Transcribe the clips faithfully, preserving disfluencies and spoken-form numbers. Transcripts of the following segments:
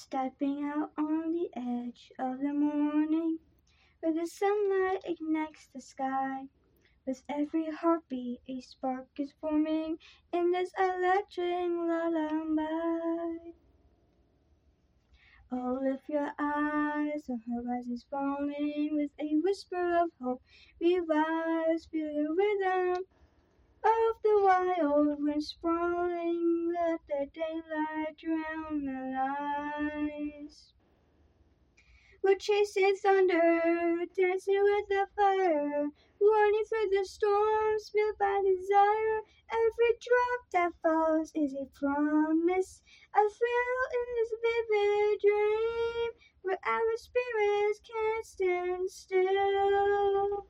Stepping out on the edge of the morning, where the sunlight ignites the sky. With every heartbeat, a spark is forming in this electric lullaby. Oh, lift your eyes, the horizon's falling with a whisper of hope. Revive, feel the rhythm of the wild wind sprawling. Let the daylight drown the lies. We're chasing thunder, dancing with the fire, running through the storms, fueled by desire. Every drop that falls is a promise, a thrill in this vivid dream, where our spirits can't stand still.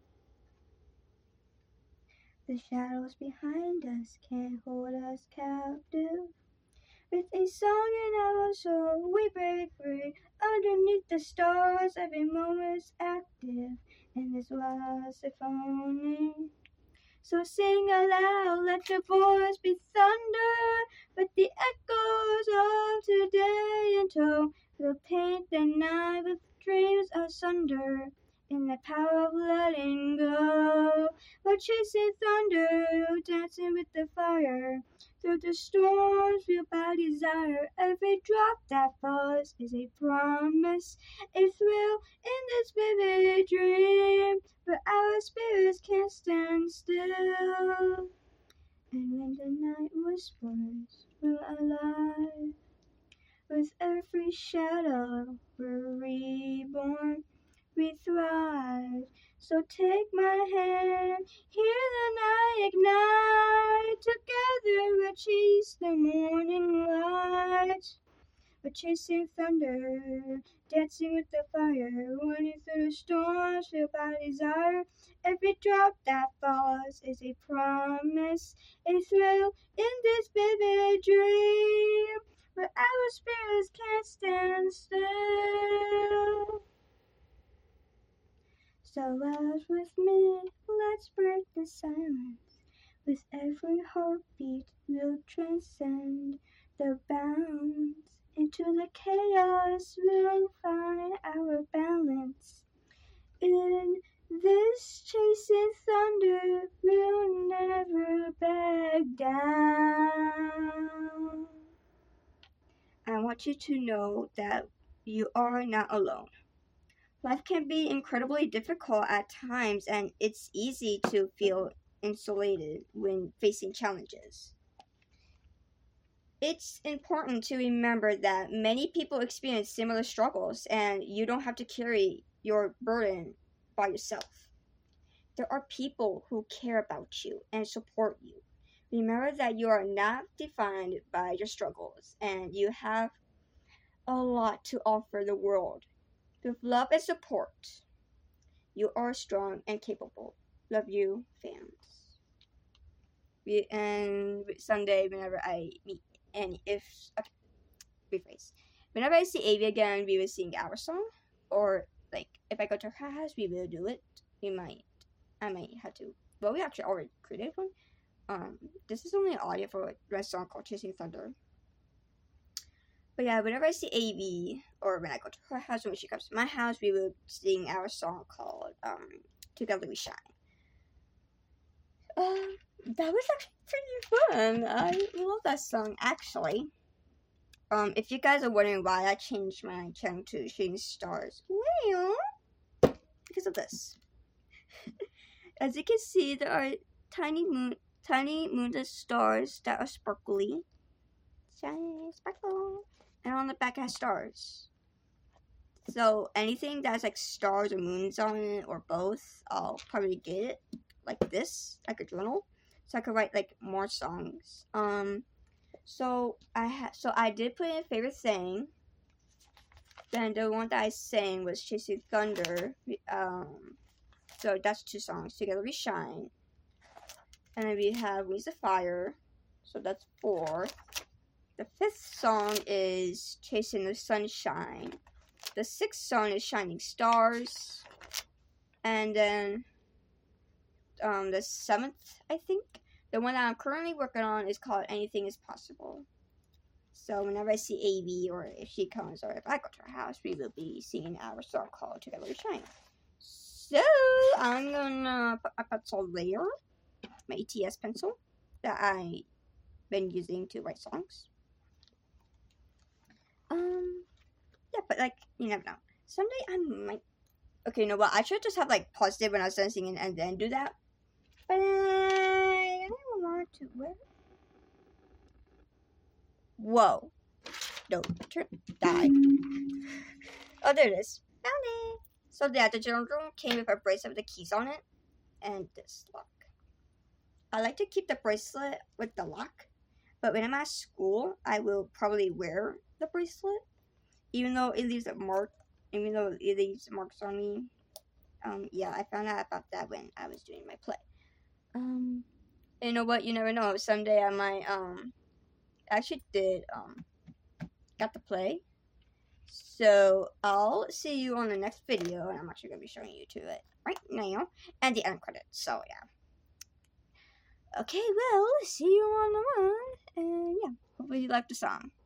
The shadows behind us can't hold us captive. With a song in our soul, we break free. Underneath the stars, every moment's active in this wild symphony. So sing aloud, let your voice be thunder, with the echoes of today in tow. We'll paint the night with dreams asunder, in the power of letting go. We're chasing thunder, dancing with the fire. Through the storms, fueled by desire, every drop that falls is a promise, a thrill in this vivid dream, where our spirits can't stand still. And when the night whispers, we're alive. With every shadow, we're reborn, we thrive. So take my hand, hear the night ignite. Together we'll chase the morning light. We're chasing thunder, dancing with the fire, running through the storms, fueled by desire. Every drop that falls is a promise, a thrill in this vivid dream, where our spirits can't stand still. So rise with me, let's break the silence. With every heartbeat, we'll transcend the bounds. Into the chaos, we'll find our balance. In this chasing thunder, we'll never back down. I want you to know that you are not alone. Life can be incredibly difficult at times, and it's easy to feel insulated when facing challenges. It's important to remember that many people experience similar struggles, and you don't have to carry your burden by yourself. There are people who care about you and support you. Remember that you are not defined by your struggles, and you have a lot to offer the world. With love and support, you are strong and capable. Love you, fans. We, and someday, whenever I meet, and if, okay, rephrase. Whenever I see Avi again, we will sing our song. Or, like, if I go to her house, we will do it. We might, I might have to. Well, we actually already created one. Um, this is only audio for my song called Chasing Thunder. But yeah, whenever I see A V, or when I go to her house, or when she comes to my house, we will sing our song called um, Together We Shine. Uh, that was actually pretty fun. I love that song, actually. Um, if you guys are wondering why I changed my channel to Shooting Stars, well, because of this. As you can see, there are tiny moon, tiny moonless stars that are sparkly. Shiny, sparkle. And on the back it has stars. So anything that's like stars or moons on it, or both, I'll probably get it like this, like a journal, so I could write like more songs. Um, so I ha- so I did put in a favorite thing. Then the one that I sang was Chasing Thunder. Um, so that's two songs. Together We Shine. And then we have Wings of Fire. So that's four. The fifth song is Chasing the Sunshine. The sixth song is Shining Stars. And then um, the seventh, I think, the one that I'm currently working on is called Anything is Possible. So whenever I see A V, or if she comes, or if I go to her house, we will be singing our song called Together We Shine. So I'm gonna put my pencil there, my A T S pencil that I've been using to write songs. Um, yeah, but like, you never know. Someday I might. Okay, you know what? I should just have like paused it when I was done singing and then do that. But I don't want to. Where? Whoa. No, turn. Die. Oh, there it is. Found it. So yeah, the journal came with a bracelet with the keys on it and this lock. I like to keep the bracelet with the lock, but when I'm at school, I will probably wear the bracelet, even though it leaves a mark. Even though it leaves marks on me. Um, yeah, I found out about that when I was doing my play. Um, you know what? You never know. Someday I might um actually did um got the play. So I'll see you on the next video, and I'm actually gonna be showing you to it right now, and the end credits. So yeah. Okay, well, see you on the one, and yeah, hopefully you like the song.